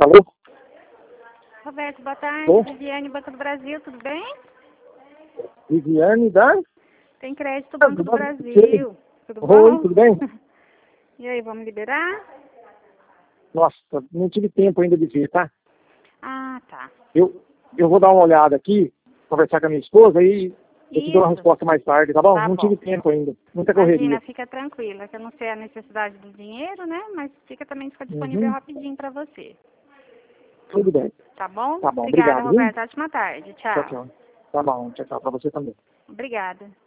Alô? Roberto, boa tarde. Alô? Viviane, Banco do Brasil, tudo bem? Viviane da? Tem crédito Banco do Brasil. Sei. Tudo bom? Oi, tudo bem? E aí, vamos liberar? Nossa, não tive tempo ainda de ver, tá? Ah, tá. Eu vou dar uma olhada aqui, conversar com a minha esposa e eu te dou uma Isso. resposta mais tarde, tá bom? Tá Não bom. tive tempo ainda. Muita Imagina, correria. fica tranquila, que eu não sei a necessidade do dinheiro, né? Mas fica disponível Uhum. rapidinho para você. Tudo bem. Tá bom? Tá bom, Obrigada, obrigado, viu? Roberto. Ótima tarde. Tchau, Tchau. tchau. Tá bom, tchau, tchau. Pra você também. Obrigada.